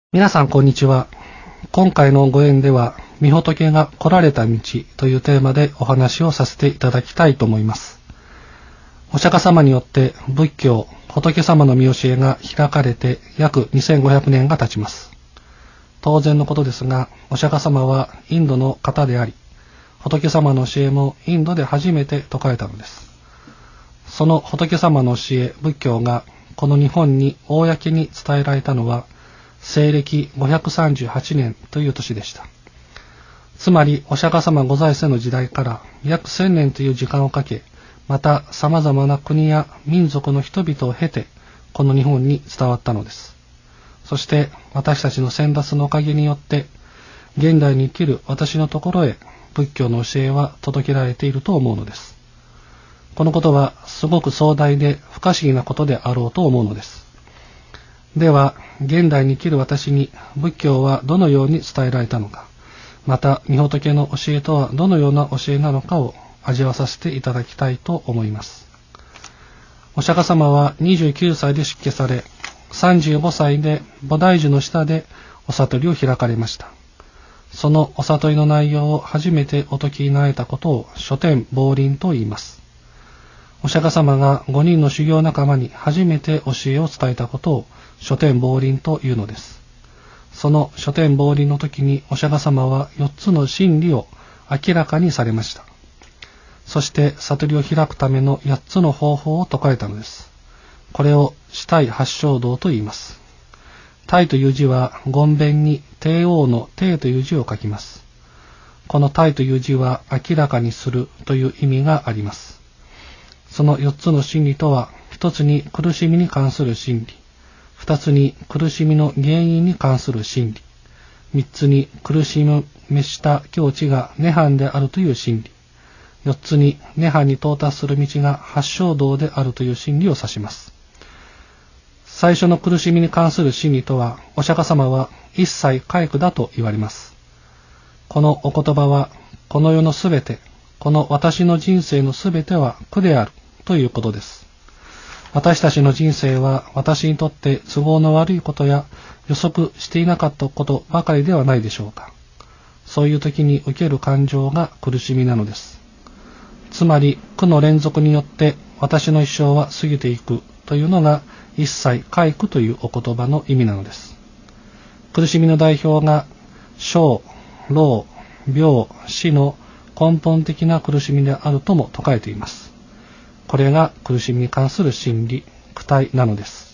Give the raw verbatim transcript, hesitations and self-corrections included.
皆さんこんにちは。今回のご縁では、御仏が来られた道というテーマでお話をさせていただきたいと思います。お釈迦様によって仏教、仏様の御教えが開かれて約にせんごひゃくねんが経ちます。当然のことですが、お釈迦様はインドの方であり、仏様の教えもインドで初めて説かれたのです。その仏様の教え、仏教がこの日本に公に伝えられたのは、西暦ごひゃくさんじゅうはちねんという年でした。つまりお釈迦様ご在世の時代から約せんねんという時間をかけ、また様々な国や民族の人々を経てこの日本に伝わったのです。そして私たちの先達のおかげによって現代に生きる私のところへ仏教の教えは届けられていると思うのです。このことはすごく壮大で不可思議なことであろうと思うのです。では、現代に生きる私に仏教はどのように伝えられたのか、また、御仏の教えとはどのような教えなのかを味わわさせていただきたいと思います。お釈迦様はにじゅうきゅうさいで出家され、さんじゅうごさいで菩提樹の下でお悟りを開かれました。そのお悟りの内容を初めてお説きになられたことを諸天法輪と言います。お釈迦様がごにんの修行仲間に初めて教えを伝えたことを諸天法輪というのです。その諸天法輪の時にお釈迦様はよっつの真理を明らかにされました。そして悟りを開くためのやっつの方法を説かれたのです。これを四諦八正道と言います。諦という字は言弁に帝王の帝という字を書きます。この諦という字は明らかにするという意味があります。そのよっつの真理とは、一つに苦しみに関する真理、二つに苦しみの原因に関する真理、三つに苦しみを滅した境地が涅槃であるという真理、四つに涅槃に到達する道が八正道であるという真理を指します。最初の苦しみに関する真理とは、お釈迦様は一切皆苦だと言われます。このお言葉は、この世のすべて、この私の人生のすべては苦であるということです。私たちの人生は私にとって都合の悪いことや予測していなかったことばかりではないでしょうか。そういう時に受ける感情が苦しみなのです。つまり苦の連続によって私の一生は過ぎていくというのが一切皆苦というお言葉の意味なのです。苦しみの代表が生、老、病、死の根本的な苦しみであるとも説かれています。これが苦しみに関する真理、苦諦なのです。